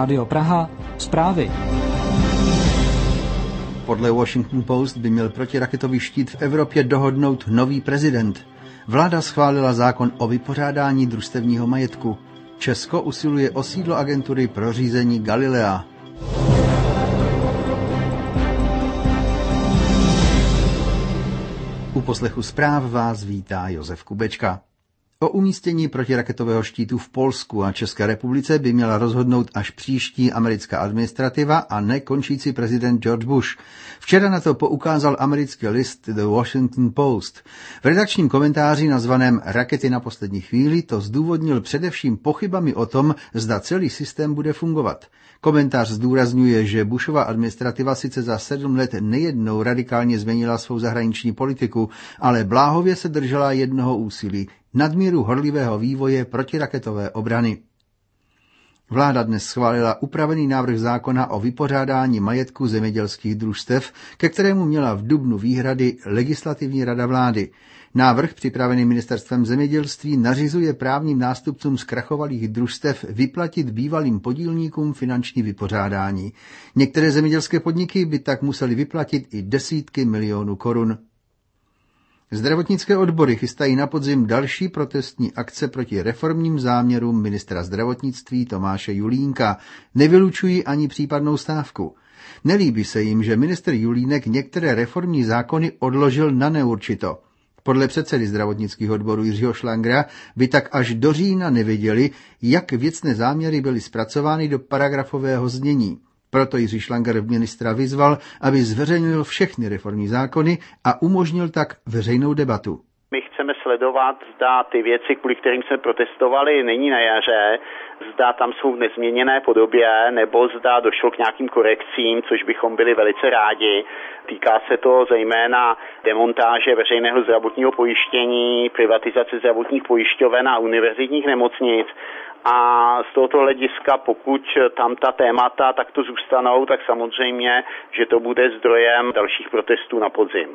Rádio Praha, zprávy. Podle Washington Post by měl protiraketový štít v Evropě dohodnout nový prezident. Vláda schválila zákon o vypořádání družstevního majetku. Česko usiluje o sídlo agentury pro řízení Galilea. U poslechu zpráv vás vítá Josef Kubečka. O umístění protiraketového štítu v Polsku a České republice by měla rozhodnout až příští americká administrativa a ne končící prezident George Bush. Včera na to poukázal americký list The Washington Post. V redakčním komentáři nazvaném Rakety na poslední chvíli to zdůvodnil především pochybami o tom, zda celý systém bude fungovat. Komentář zdůrazňuje, že Bushova administrativa sice za 7 let nejednou radikálně změnila svou zahraniční politiku, ale bláhově se držela jednoho úsilí – nadmíru horlivého vývoje protiraketové obrany. Vláda dnes schválila upravený návrh zákona o vypořádání majetku zemědělských družstev, ke kterému měla v dubnu výhrady Legislativní rada vlády. Návrh, připravený ministerstvem zemědělství, nařizuje právním nástupcům zkrachovalých družstev vyplatit bývalým podílníkům finanční vypořádání. Některé zemědělské podniky by tak musely vyplatit i desítky milionů korun. Zdravotnické odbory chystají na podzim další protestní akce proti reformním záměrům ministra zdravotnictví Tomáše Julínka. Nevylučují ani případnou stávku. Nelíbí se jim, že ministr Julínek některé reformní zákony odložil na neurčito. Podle předsedy zdravotnických odborů Jiřího Šlangra by tak až do října nevěděli, jak věcné záměry byly zpracovány do paragrafového znění. Proto Jiří Šlanger ministra vyzval, aby zveřejnil všechny reformní zákony a umožnil tak veřejnou debatu. My chceme sledovat, zda ty věci, kvůli kterým jsme protestovali, není na jaře, zda tam jsou v nezměněné podobě, nebo zda došlo k nějakým korekcím, což bychom byli velice rádi. Týká se to zejména demontáže veřejného zdravotního pojištění, privatizace zdravotních pojišťoven a univerzitních nemocnic. A z tohoto hlediska, pokud tam ta témata takto zůstanou, tak samozřejmě, že to bude zdrojem dalších protestů na podzim.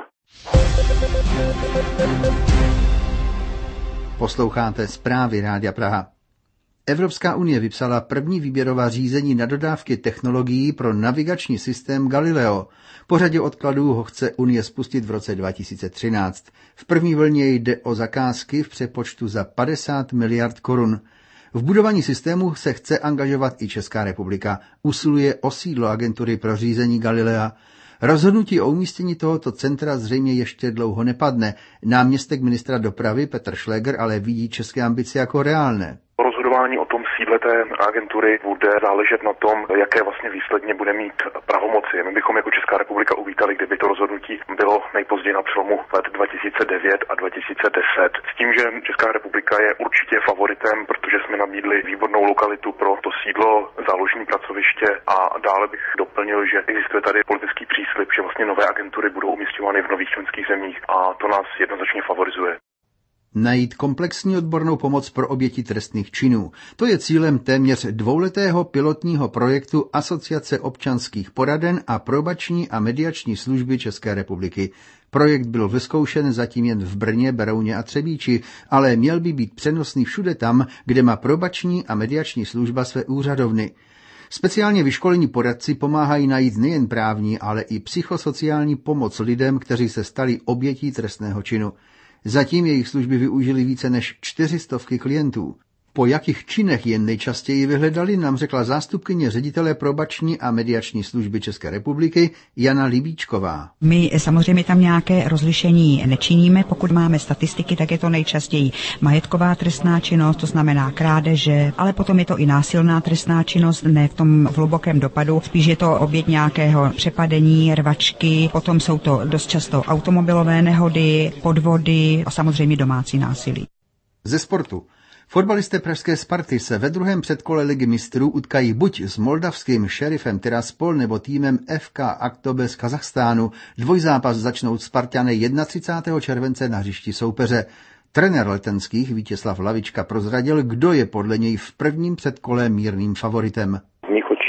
Posloucháte zprávy Rádia Praha. Evropská unie vypsala první výběrová řízení na dodávky technologií pro navigační systém Galileo. Po řadě odkladů ho chce Unie spustit v roce 2013. V první vlně jde o zakázky v přepočtu za 50 miliard korun. V budování systému se chce angažovat i Česká republika. Usiluje o sídlo agentury pro řízení Galilea. Rozhodnutí o umístění tohoto centra zřejmě ještě dlouho nepadne. Náměstek ministra dopravy Petr Šleger ale vidí české ambice jako reálné. Rozhodování o tom sídle té agentury bude záležet na tom, jaké vlastně výsledně bude mít pravomoci. My bychom jako Česká republika uvítali, kdyby to rozhodnutí bylo nejpozději na přelomu let 2009 a 2010. S tím, že Česká republika je určitě favoritem, protože jsme nabídli výbornou lokalitu pro to sídlo, záložní pracoviště a dále bych doplnil, že existuje tady politický příslib, že vlastně nové agentury budou umisťovány v nových členských zemích a to nás jednoznačně favorizuje. Najít komplexní odbornou pomoc pro oběti trestných činů. To je cílem téměř dvouletého pilotního projektu Asociace občanských poraden a probační a mediační služby České republiky. Projekt byl vyzkoušen zatím jen v Brně, Berouně a Třebíči, ale měl by být přenosný všude tam, kde má probační a mediační služba své úřadovny. Speciálně vyškolení poradci pomáhají najít nejen právní, ale i psychosociální pomoc lidem, kteří se stali obětí trestného činu. Zatím jejich služby využili více než 400 klientů. Po jakých činech jen nejčastěji vyhledali, nám řekla zástupkyně ředitele probační a mediační služby České republiky Jana Libíčková. My samozřejmě tam nějaké rozlišení nečiníme. Pokud máme statistiky, tak je to nejčastěji majetková trestná činnost, to znamená krádeže, ale potom je to i násilná trestná činnost, ne v tom hlubokém dopadu. Spíš je to oběť nějakého přepadení, rvačky, potom jsou to dost často automobilové nehody, podvody a samozřejmě domácí násilí. Ze sportu. Fotbalisté pražské Sparty se ve druhém předkole Ligy mistrů utkají buď s moldavským Šerifem Tiraspol nebo týmem FK Aktobe z Kazachstánu. Dvojzápas začnou Sparťané 31. července na hřišti soupeře. Trenér letenských Vítězslav Lavička prozradil, kdo je podle něj v prvním předkole mírným favoritem. V mých očích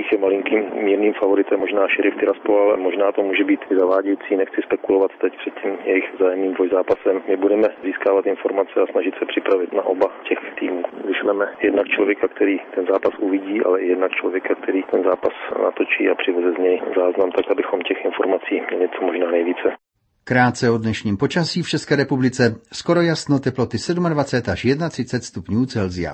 nich je malinkým mírným favoritem možná Šerif Tiraspol, ale možná to může být zavádějící, nechci spekulovat teď před tím jejich vzájemným dvojzápasem. My budeme získávat informace a snažit se připravit na oba těch týmů. Vyšleme jednak člověka, který ten zápas uvidí, ale i jednak člověka, který ten zápas natočí a přiveze z něj záznam, tak abychom těch informací měli co možná nejvíce. Krátce o dnešním počasí v České republice. Skoro jasno, teploty 27 až 31 stupňů Celsia.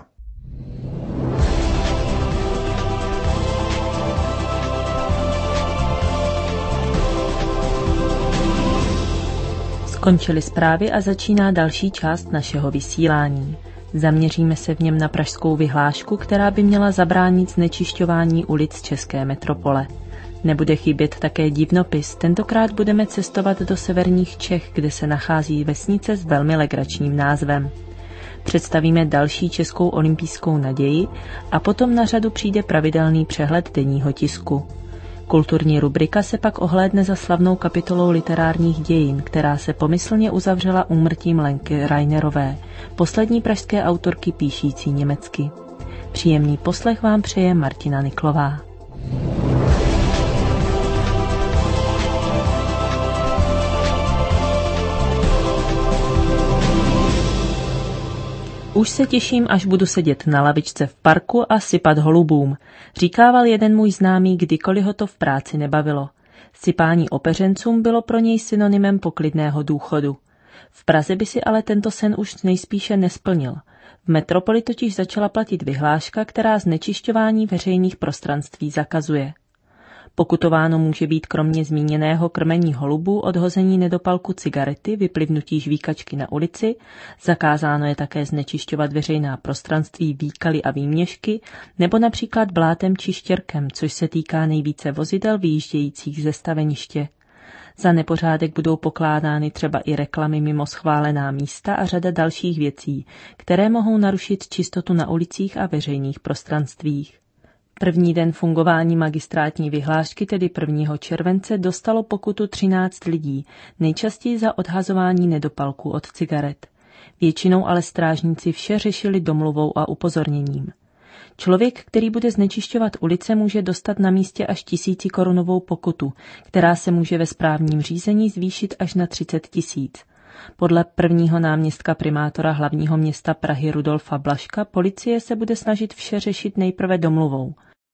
Skončily zprávy a začíná další část našeho vysílání. Zaměříme se v něm na pražskou vyhlášku, která by měla zabránit znečišťování ulic české metropole. Nebude chybět také divnopis, tentokrát budeme cestovat do severních Čech, kde se nachází vesnice s velmi legračním názvem. Představíme další českou olympijskou naději a potom na řadu přijde pravidelný přehled denního tisku. Kulturní rubrika se pak ohlédne za slavnou kapitolou literárních dějin, která se pomyslně uzavřela úmrtím Lenky Rainerové, poslední pražské autorky píšící německy. Příjemný poslech vám přeje Martina Niklová. Už se těším, až budu sedět na lavičce v parku a sypat holubům, říkával jeden můj známý, kdykoliv ho to v práci nebavilo. Sypání opeřencům bylo pro něj synonymem poklidného důchodu. V Praze by si ale tento sen už nejspíše nesplnil. V metropoli totiž začala platit vyhláška, která znečišťování veřejných prostranství zakazuje. Pokutováno může být kromě zmíněného krmení holubů, odhození nedopalku cigarety, vyplivnutí žvíkačky na ulici, zakázáno je také znečišťovat veřejná prostranství výkaly a výměšky, nebo například blátem či štěrkem, což se týká nejvíce vozidel vyjíždějících ze staveniště. Za nepořádek budou pokládány třeba i reklamy mimo schválená místa a řada dalších věcí, které mohou narušit čistotu na ulicích a veřejných prostranstvích. První den fungování magistrátní vyhlášky, tedy 1. července, dostalo pokutu 13 lidí, nejčastěji za odhazování nedopalků od cigaret. Většinou ale strážníci vše řešili domluvou a upozorněním. Člověk, který bude znečišťovat ulice, může dostat na místě až 1000korunovou pokutu, která se může ve správním řízení zvýšit až na 30 000. Podle prvního náměstka primátora hlavního města Prahy Rudolfa Blažka policie se bude snažit vše řešit nejprve domluvou.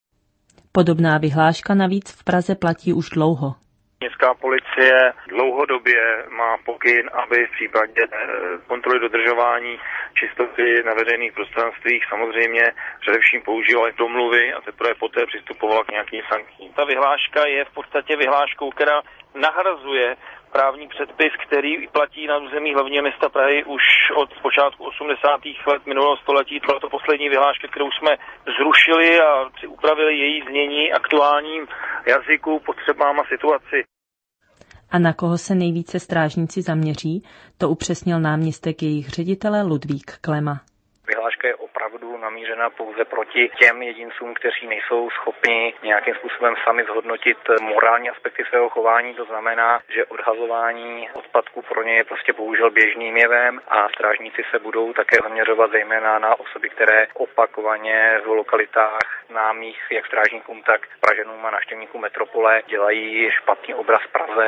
Podobná vyhláška navíc v Praze platí už dlouho. Městská policie dlouhodobě má pokyn, aby v případě kontroly dodržování čistoty na veřejných prostranstvích samozřejmě především používala domluvy a teprve poté přistupovala k nějakým sankcím. Ta vyhláška je v podstatě vyhláškou, která nahrazuje právní předpis, který platí na území hlavního města Prahy už od počátku 80. let minulého století. Byla to poslední vyhláška, kterou jsme zrušili a upravili její znění aktuálním jazyku, potřebám a situaci. A na koho se nejvíce strážníci zaměří, to upřesnil náměstek jejich ředitele Ludvík Klema. Vyhláška je opravdu namířena pouze proti těm jedincům, kteří nejsou schopni nějakým způsobem sami zhodnotit morální aspekty svého chování. To znamená, že odhazování odpadků pro ně je prostě bohužel běžným jevem a strážníci se budou také zaměřovat zejména na osoby, které opakovaně v lokalitách známých jak strážníkům, tak Pražanům a návštěvníkům metropole dělají špatný obraz Praze.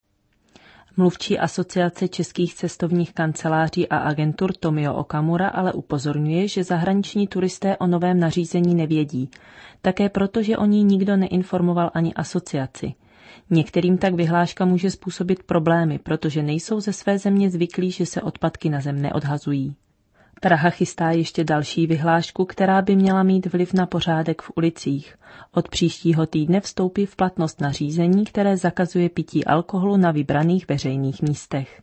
Mluvčí Asociace českých cestovních kanceláří a agentur Tomio Okamura ale upozorňuje, že zahraniční turisté o novém nařízení nevědí, také proto, že o ní nikdo neinformoval ani asociaci. Některým tak vyhláška může způsobit problémy, protože nejsou ze své země zvyklí, že se odpadky na zem neodhazují. Praha chystá ještě další vyhlášku, která by měla mít vliv na pořádek v ulicích. Od příštího týdne vstoupí v platnost nařízení, které zakazuje pití alkoholu na vybraných veřejných místech.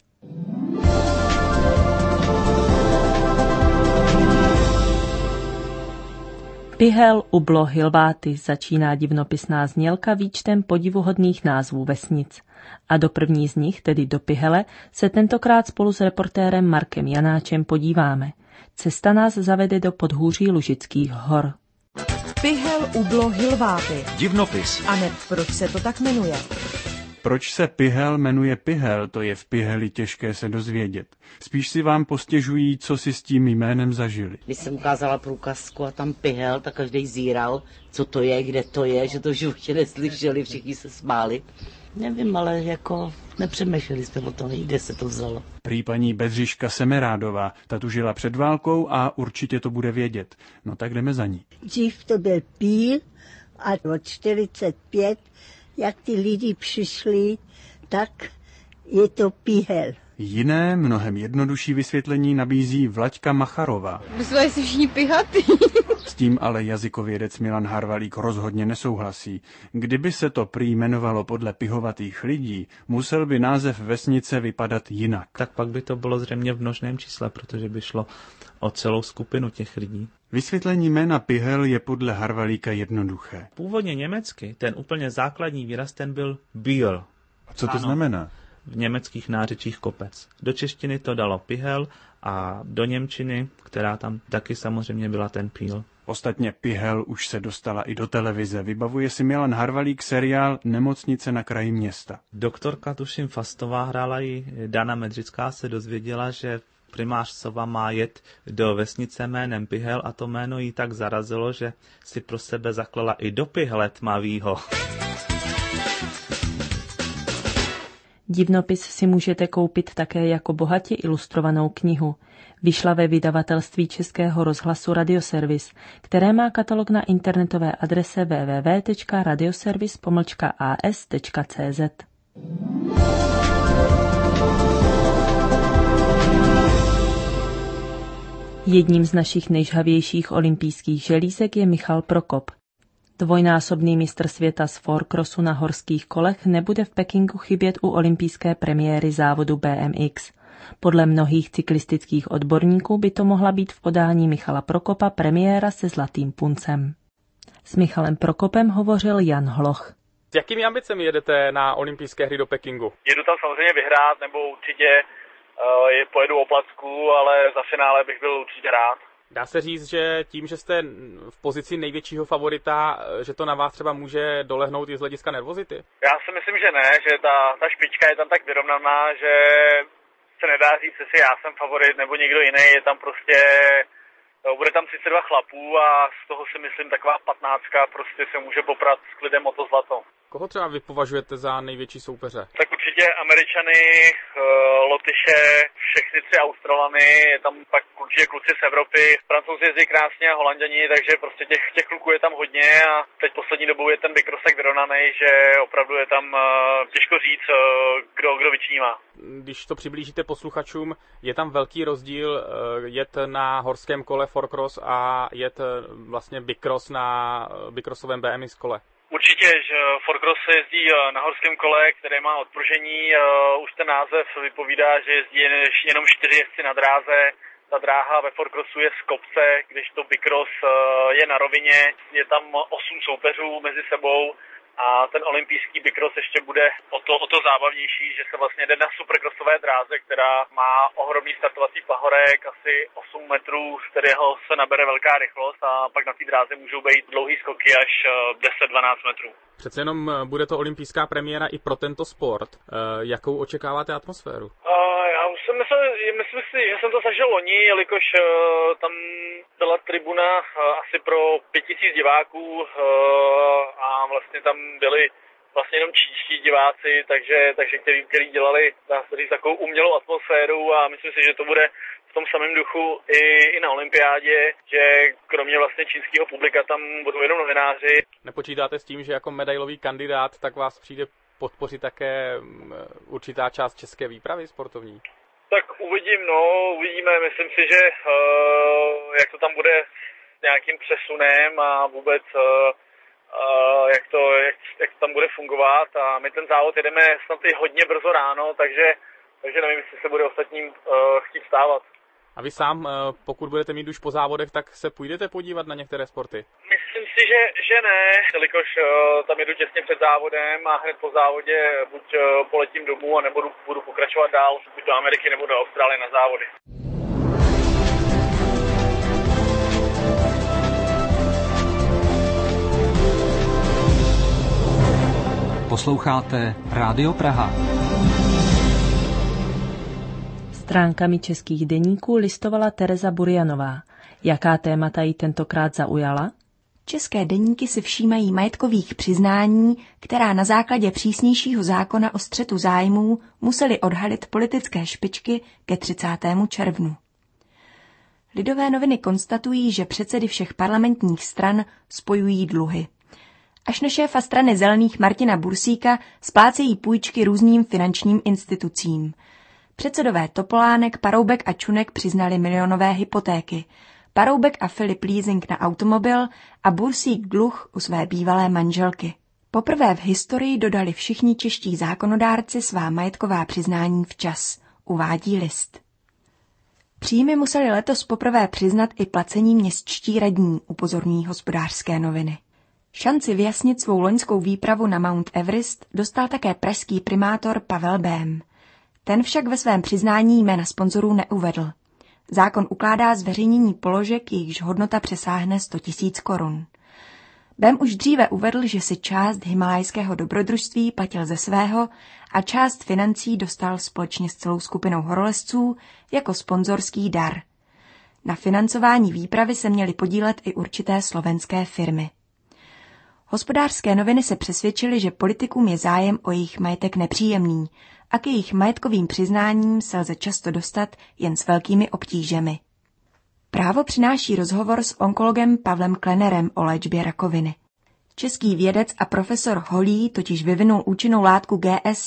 Pihel, Ublo, Hilváty začíná divnopisná znělka výčtem podivuhodných názvů vesnic. A do první z nich, tedy do Pihele, se tentokrát spolu s reportérem Markem Janáčem podíváme. Cesta nás zavede do podhůří Lužických hor. Pihel, Ublo, Hilváty. Divnopis. A ne, proč se to tak jmenuje? Proč se Pihel jmenuje Pihel, to je v Piheli těžké se dozvědět. Spíš si vám postěžují, co si s tím jménem zažili. Když jsem ukázala průkazku a tam Pihel, tak každý zíral, co to je, kde to je, že to v životě neslyšeli, všichni se smáli. Nevím, ale jako nepřemýšleli jsme o tom, kde se to vzalo. Prý paní Bedřiška Semerádová, ta tu žila před válkou a určitě to bude vědět. No tak jdeme za ní. Dřív to byl Píl a od 45, jak ty lidi přišli, tak je to Pihel. Jiné, mnohem jednodušší vysvětlení nabízí Vlaďka Macharová. Mysleli si všichni pihatý. S tím ale jazykovědec Milan Harvalík rozhodně nesouhlasí. Kdyby se to prý jmenovalo podle pihovatých lidí, musel by název vesnice vypadat jinak. Tak pak by to bylo zřejmě v množném čísle, protože by šlo o celou skupinu těch lidí. Vysvětlení jména Pihel je podle Harvalíka jednoduché. Původně německy ten úplně základní výraz ten byl Biel. A co to znamená? V německých nářečích kopec. Do češtiny to dalo Pihel a do němčiny, která tam taky samozřejmě byla ten Píl. Ostatně Pihel už se dostala i do televize. Vybavuje si Milan Harvalík seriál Nemocnice na kraji města. Doktorka tuším Fastová hrála ji, Dana Medřická se dozvěděla, že primář Sova má jet do vesnice jménem Pihel a to jméno jí tak zarazilo, že si pro sebe zaklala i do Pihle tmavýho. Divnopis si můžete koupit také jako bohatě ilustrovanou knihu. Vyšla ve vydavatelství Českého rozhlasu Radioservis, které má katalog na internetové adrese www.radioservis.as.cz. Jedním z našich nejžhavějších olympijských želízek je Michal Prokop. Dvojnásobný mistr světa z fourcrossu na horských kolech nebude v Pekingu chybět u olympijské premiéry závodu BMX. Podle mnohých cyklistických odborníků by to mohla být v podání Michala Prokopa premiéra se zlatým puncem. S Michalem Prokopem hovořil Jan Hloch. S jakými ambicemi jedete na olympijské hry do Pekingu? Jedu tam samozřejmě vyhrát, nebo určitě pojedu o placku, ale za finále bych byl určitě rád. Dá se říct, že tím, že jste v pozici největšího favorita, že to na vás třeba může dolehnout i z hlediska nervozity? Já si myslím, že ne, že ta špička je tam tak vyrovnaná, že se nedá říct, jestli já jsem favorit nebo někdo jiný, je tam prostě, bude tam 32 chlapů a z toho si myslím taková 15 prostě se může poprat s klidem o to zlato. Koho třeba vy považujete za největší soupeře? Tak určitě Američany, Lotyše, všechny 3 Australany, je tam pak určitě kluci z Evropy, Francouzi jezdí krásně a Holanděni, takže prostě těch kluků je tam hodně a teď poslední dobou je ten bikros tak vyrovnaný, že opravdu je tam těžko říct, kdo vyčnívá. Když to přiblížíte posluchačům, je tam velký rozdíl jet na horském kole fourcross a jet vlastně bikros na bikrosovém BMX kole? Určitě, že fourcross se jezdí na horském kole, které má odpružení. Už ten název vypovídá, že jezdí jenom 4 jezdci na dráze. Ta dráha ve fourcrossu je z kopce, když to bikros je na rovině. Je tam 8 soupeřů mezi sebou a ten olympijský bikros ještě bude o to zábavnější, že se vlastně jde na supercrossové dráze, která má ohromný startovací pahorek, asi 8 metrů, z kterého se nabere velká rychlost a pak na té dráze můžou být dlouhý skoky až 10-12 metrů. Přece jenom bude to olympijská premiéra i pro tento sport. Jakou očekáváte atmosféru? Já už myslím si, že jsem to zažil loni, jelikož tam byla tribuna asi pro 5000 diváků a vlastně tam byli vlastně jenom čínští diváci, takže kteří dělali, dá se říct, takovou umělou atmosféru a myslím si, že to bude v tom samém duchu i na olympiádě, že kromě vlastně čínského publika tam budou jenom novináři. Nepočítáte s tím, že jako medailový kandidát tak vás přijde podpořit také určitá část české výpravy sportovní? Tak uvidíme. Myslím si, že jak to tam bude s nějakým přesunem a vůbec jak to tam bude fungovat a my ten závod jedeme snad i hodně brzo ráno, takže nevím, jestli se bude ostatním chtít vstávat. A vy sám, pokud budete mít už po závodech, tak se půjdete podívat na některé sporty? Myslím si, že ne, jelikož tam jedu těsně před závodem a hned po závodě buď poletím domů, a nebo budu pokračovat dál, buď do Ameriky nebo do Austrálie na závody. Posloucháte Rádio Praha. Stránkami českých deníků listovala Tereza Burjanová. Jaká témata jí tentokrát zaujala? České deníky si všímají majetkových přiznání, která na základě přísnějšího zákona o střetu zájmů museli odhalit politické špičky ke 30. červnu. Lidové noviny konstatují, že předsedy všech parlamentních stran spojují dluhy. Až na šéfa strany Zelených Martina Bursíka splácejí půjčky různým finančním institucím. Předsedové Topolánek, Paroubek a Čunek přiznali milionové hypotéky. Paroubek a Filip leasing na automobil a Bursík dluh u své bývalé manželky. Poprvé v historii dodali všichni čeští zákonodárci svá majetková přiznání včas, uvádí List. Příjmy museli letos poprvé přiznat i placení městští radní, upozorní Hospodářské noviny. Šanci vyjasnit svou loňskou výpravu na Mount Everest dostal také pražský primátor Pavel Bém. Ten však ve svém přiznání jména sponzorů neuvedl. Zákon ukládá zveřejnění položek, jejichž hodnota přesáhne 100 000 korun. Bém už dříve uvedl, že si část himalajského dobrodružství platil ze svého a část financí dostal společně s celou skupinou horolezců jako sponzorský dar. Na financování výpravy se měly podílet i určité slovenské firmy. Hospodářské noviny se přesvědčily, že politikům je zájem o jejich majetek nepříjemný a k jejich majetkovým přiznáním se lze často dostat jen s velkými obtížemi. Právo přináší rozhovor s onkologem Pavlem Klenerem o léčbě rakoviny. Český vědec a profesor Holý totiž vyvinul účinnou látku GS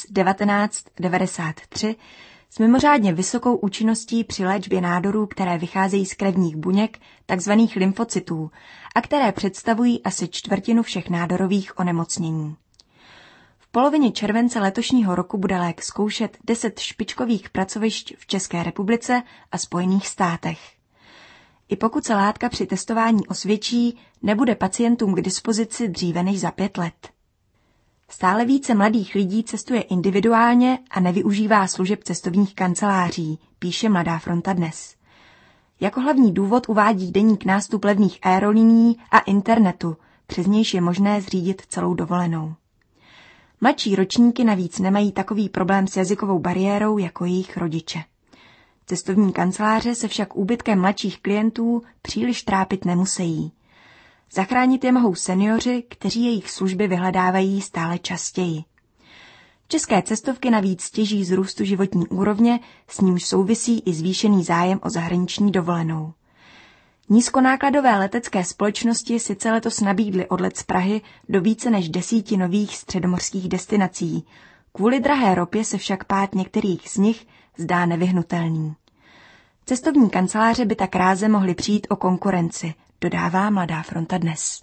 1993 s mimořádně vysokou účinností při léčbě nádorů, které vycházejí z krevních buněk, takzvaných lymfocytů, a které představují asi čtvrtinu všech nádorových onemocnění. V polovině července letošního roku bude lék zkoušet 10 špičkových pracovišť v České republice a Spojených státech. I pokud se látka při testování osvědčí, nebude pacientům k dispozici dříve než za 5 let. Stále více mladých lidí cestuje individuálně a nevyužívá služeb cestovních kanceláří, píše Mladá fronta dnes. Jako hlavní důvod uvádí deník nástup levných aerolinií a internetu, přes nějž je možné zřídit celou dovolenou. Mladší ročníky navíc nemají takový problém s jazykovou bariérou jako jejich rodiče. Cestovní kanceláře se však úbytkem mladších klientů příliš trápit nemusejí. Zachránit je mohou seniori, kteří jejich služby vyhledávají stále častěji. České cestovky navíc těží z růstu životní úrovně, s nímž souvisí i zvýšený zájem o zahraniční dovolenou. Nízkonákladové letecké společnosti sice letos nabídly odlet z Prahy do více než 10 nových středomořských destinací. Kvůli drahé ropě se však pád některých z nich zdá nevyhnutelný. Cestovní kanceláře by tak ráze mohly přijít o konkurenci, dodává Mladá fronta dnes.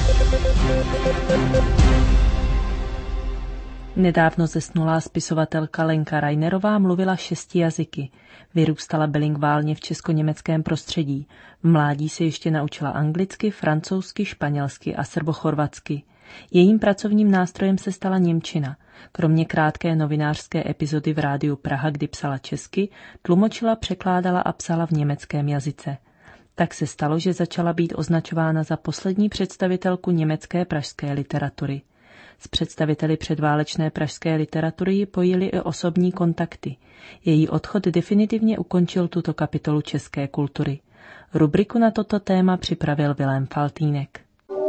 Nedávno zesnulá spisovatelka Lenka Rainerová mluvila 6 jazyky. Vyrůstala bilingválně v česko-německém prostředí. V mládí se ještě naučila anglicky, francouzsky, španělsky a srbochorvatsky. Jejím pracovním nástrojem se stala němčina. Kromě krátké novinářské epizody v Rádiu Praha, kdy psala česky, tlumočila, překládala a psala v německém jazyce. Tak se stalo, že začala být označována za poslední představitelku německé pražské literatury. S představiteli předválečné pražské literatury ji pojily i osobní kontakty. Její odchod definitivně ukončil tuto kapitolu české kultury. Rubriku na toto téma připravil Vilém Faltýnek.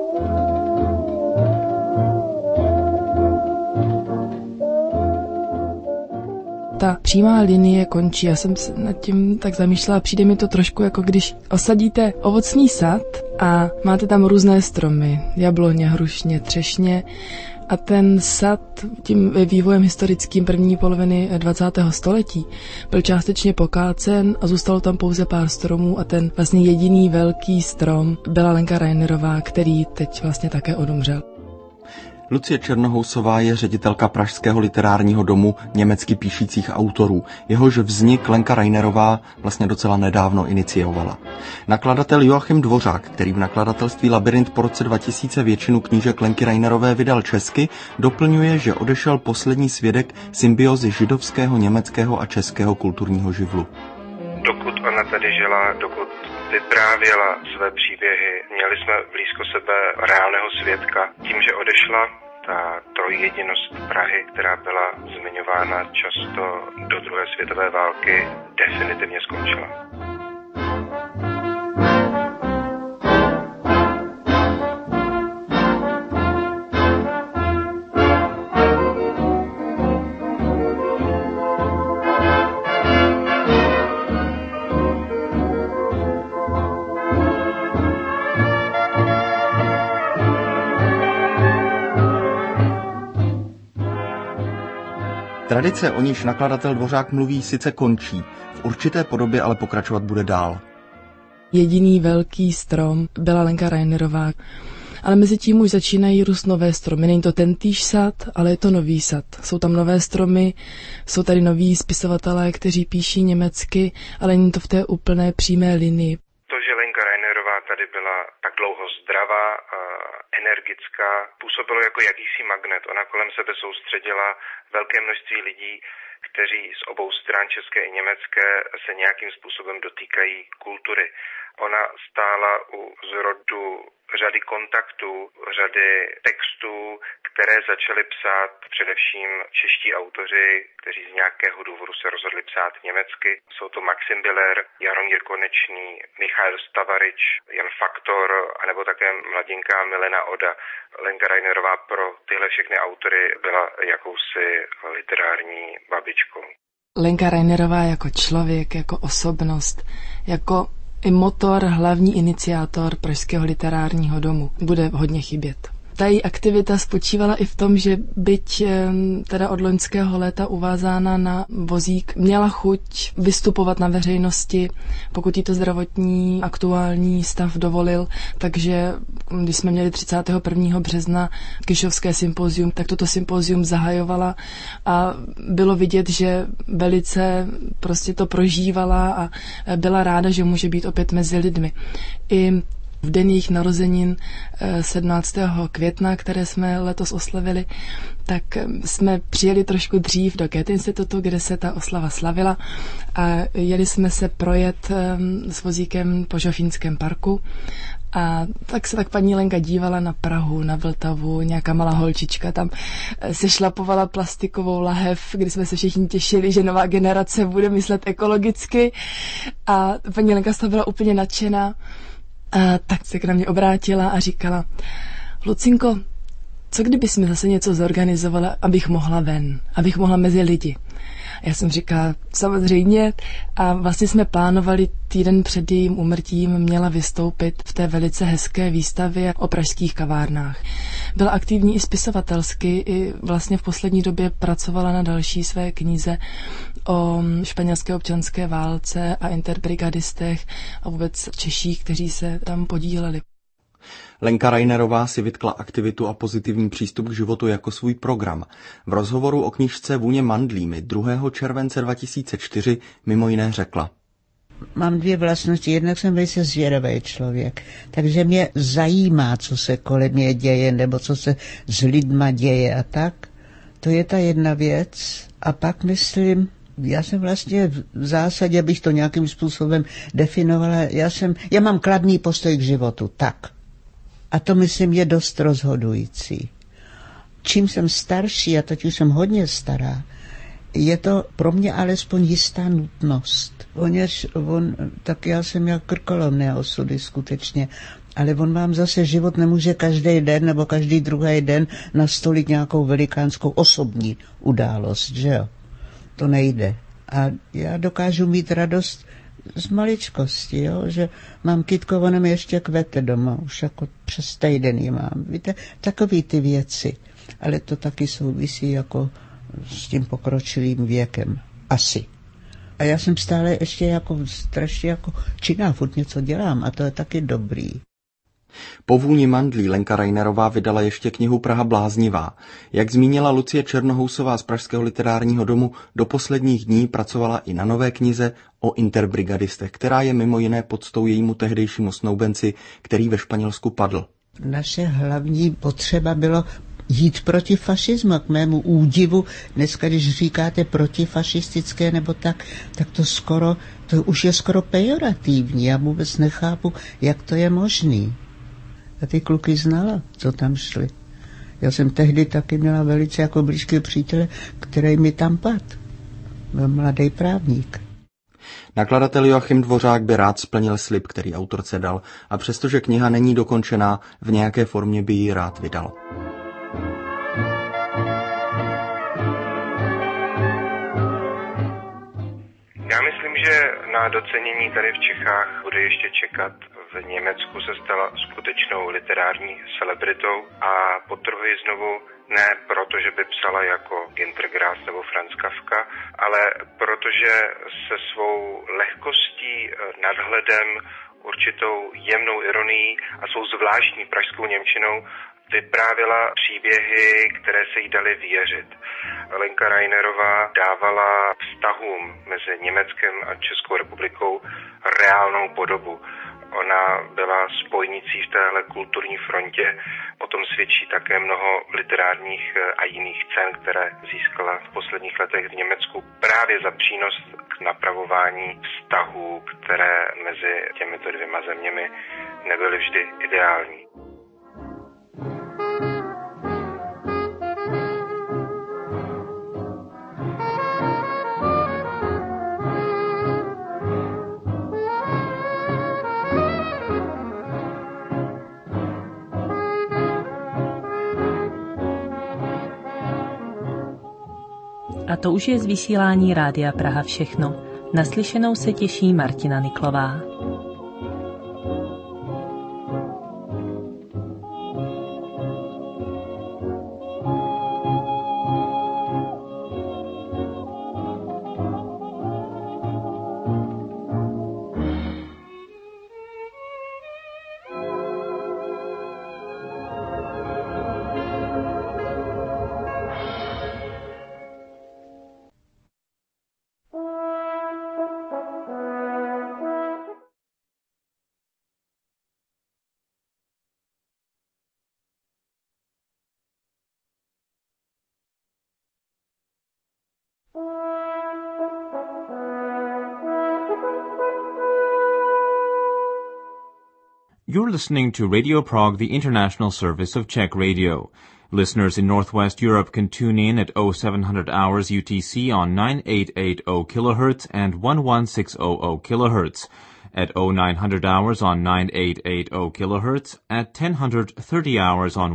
Ta přímá linie končí. Já jsem se nad tím tak zamýšlela, přijde mi to trošku jako když osadíte ovocný sad a máte tam různé stromy, jabloně, hrušně, třešně a ten sad tím vývojem historickým první poloviny 20. století byl částečně pokácen a zůstalo tam pouze pár stromů a ten vlastně jediný velký strom byla Lenka Rainerová, který teď vlastně také odumřel. Lucie Černohousová je ředitelka Pražského literárního domu německy píšících autorů. Jehož vznik Lenka Rainerová vlastně docela nedávno iniciovala. Nakladatel Joachim Dvořák, který v nakladatelství Labyrint po roce 2000 většinu knížek Lenky Rainerové vydal česky, doplňuje, že odešel poslední svědek symbiozy židovského, německého a českého kulturního živlu. Dokud ona tady žila, dokud vyprávěla své příběhy, měli jsme blízko sebe reálného svědka. Tím, že odešla, ta trojjedinost Prahy, která byla zmiňována často do druhé světové války, definitivně skončila. Tradice, o níž nakladatel Dvořák mluví, sice končí, v určité podobě ale pokračovat bude dál. Jediný velký strom byla Lenka Reinerová, ale mezi tím už začínají růst nové stromy. Není to tentýž sad, ale je to nový sad. Jsou tam nové stromy, jsou tady noví spisovatelé, kteří píší německy, ale není to v té úplné přímé linii. To, že Lenka Reinerová tady byla tak dlouho zdravá, energická, působilo jako jakýsi magnet. Ona kolem sebe soustředila velké množství lidí, kteří z obou stran české i německé se nějakým způsobem dotýkají kultury. Ona stála u zrodu řady kontaktů, řady textů, které začali psát především čeští autoři, kteří z nějakého důvodu se rozhodli psát německy. Jsou to Maxim Biller, Jaromír Konečný, Michail Stavarič, Jan Faktor, anebo také mladinká Milena Oda. Lenka Reinerová pro tyhle všechny autory byla jakousi literární babičkou. Lenka Reinerová jako člověk, jako osobnost, jako i motor, hlavní iniciátor Pražského literárního domu bude hodně chybět. Ta její aktivita spočívala i v tom, že byť teda od loňského léta uvázána na vozík, měla chuť vystupovat na veřejnosti, pokud jí to zdravotní aktuální stav dovolil, takže když jsme měli 31. března Kyšovské sympozium, tak toto sympozium zahajovala a bylo vidět, že velice prostě to prožívala a byla ráda, že může být opět mezi lidmi. I v den jejich narozenin 17. května, které jsme letos oslavili, tak jsme přijeli trošku dřív do Goethe institutu, kde se ta oslava slavila a jeli jsme se projet s vozíkem po Žofínském parku. A tak se paní Lenka dívala na Prahu, na Vltavu, nějaká malá holčička tam se šlapovala plastikovou lahev, kdy jsme se všichni těšili, že nová generace bude myslet ekologicky a paní Lenka z toho byla úplně nadšená. A tak se k na mě obrátila a říkala: Lucinko, co kdyby jsme zase něco zorganizovala, abych mohla ven, abych mohla mezi lidi. A já jsem říkala, samozřejmě, a vlastně jsme plánovali týden před jejím úmrtím měla vystoupit v té velice hezké výstavě o pražských kavárnách. Byla aktivní i spisovatelsky, i vlastně v poslední době pracovala na další své knize o španělské občanské válce a interbrigadistech a vůbec Češích, kteří se tam podíleli. Lenka Reinerová si vytkla aktivitu a pozitivní přístup k životu jako svůj program. V rozhovoru o knížce Vůně mandlí mi 2. července 2004 mimo jiné řekla: Mám dvě vlastnosti. Jednak jsem velice zvědavý člověk, takže mě zajímá, co se kolem mě děje, nebo co se s lidma děje a tak. To je ta jedna věc. A pak myslím, já jsem vlastně v zásadě, abych to nějakým způsobem definovala, já mám kladný postoj k životu, tak. A to, myslím, je dost rozhodující. Čím jsem starší, a teď už jsem hodně stará, je to pro mě alespoň jistá nutnost. Tak já jsem měl krkolomné osudy skutečně, ale on vám zase život nemůže každý den nebo každý druhý den nastolit nějakou velikánskou osobní událost, že jo? To nejde. A já dokážu mít radost z maličkosti, jo? Že mám kytko, ona mi ještě kvete doma, už jako přes týden ji mám. Víte, takový ty věci. Ale to taky souvisí jako s tím pokročilým věkem. Asi. A já jsem stále ještě jako strašně jako činná, furt něco dělám a to je taky dobrý. Po Vůni mandlí Lenka Reinerová vydala ještě knihu Praha bláznivá. Jak zmínila Lucie Černohousová z Pražského literárního domu, do posledních dní pracovala i na nové knize o interbrigadistech, která je mimo jiné poctou jejímu tehdejšímu snoubenci, který ve Španělsku padl. Naše hlavní potřeba bylo jít proti fašismu. K mému údivu, dneska, když říkáte protifašistické nebo tak to už je skoro pejorativní. Já vůbec nechápu, jak to je možný. A ty kluky znala, co tam šli. Já jsem tehdy taky měla velice jako blízký přítel, který mi tam padl. Byl mladý právník. Nakladatel Joachim Dvořák by rád splnil slib, který autorce dal, a přestože kniha není dokončená, v nějaké formě by ji rád vydal. Já myslím, že na docenění tady v Čechách bude ještě čekat. V Německu se stala skutečnou literární celebritou a podtrhuji znovu, ne proto, že by psala jako Günter Grass nebo Franz Kafka, ale protože se svou lehkostí, nadhledem, určitou jemnou ironií a svou zvláštní pražskou němčinou vyprávěla příběhy, které se jí daly věřit. Lenka Rainerová dávala vztahům mezi Německem a Českou republikou reálnou podobu. Ona byla spojnicí v téhle kulturní frontě. O tom svědčí také mnoho literárních a jiných cen, které získala v posledních letech v Německu právě za přínos k napravování vztahů, které mezi těmito dvěma zeměmi nebyly vždy ideální. A to už je z vysílání Rádia Praha všechno. Naslyšenou se těší Martina Niklová. You're listening to Radio Prague, the international service of Czech radio. Listeners in Northwest Europe can tune in at 0700 hours UTC on 9880 kHz and 11600 kHz, at 0900 hours on 9880 kHz, at 1030 hours on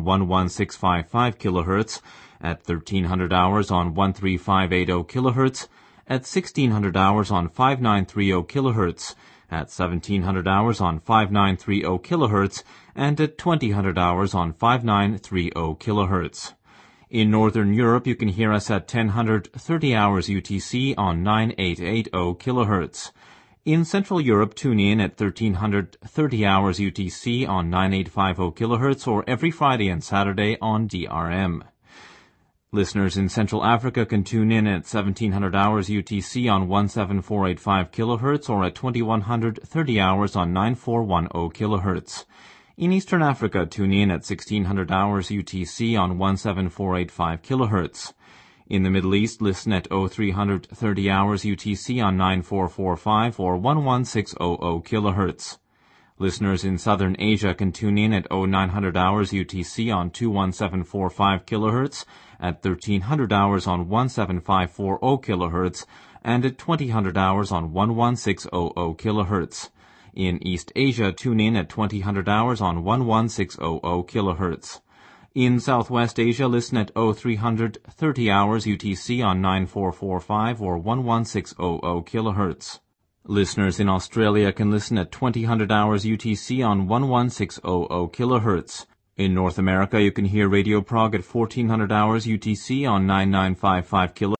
11655 kHz, at 1300 hours on 13580 kHz, at 1600 hours on 5930 kHz, at 1700 hours on 5930 kHz, and at 2000 hours on 5930 kHz. In Northern Europe, you can hear us at 1030 hours UTC on 9880 kHz. In Central Europe, tune in at 1330 hours UTC on 9850 kHz or every Friday and Saturday on DRM. Listeners in Central Africa can tune in at 1700 hours UTC on 17485 kHz or at 2130 hours on 9410 kHz. In Eastern Africa, tune in at 1600 hours UTC on 17485 kHz. In the Middle East, listen at 0330 hours UTC on 9445 or 11600 kHz. Listeners in Southern Asia can tune in at 0900 hours UTC on 21745 kHz, at 1300 hours on 17540 kHz, and at 2000 hours on 11600 kHz. In East Asia, tune in at 2000 hours on 11600 kHz. In Southwest Asia, listen at 0330 hours UTC on 9445 or 11600 kHz. Listeners in Australia can listen at 2000 hours UTC on 11600 kHz. In North America, you can hear Radio Prague at 1400 hours UTC on 9955 kHz.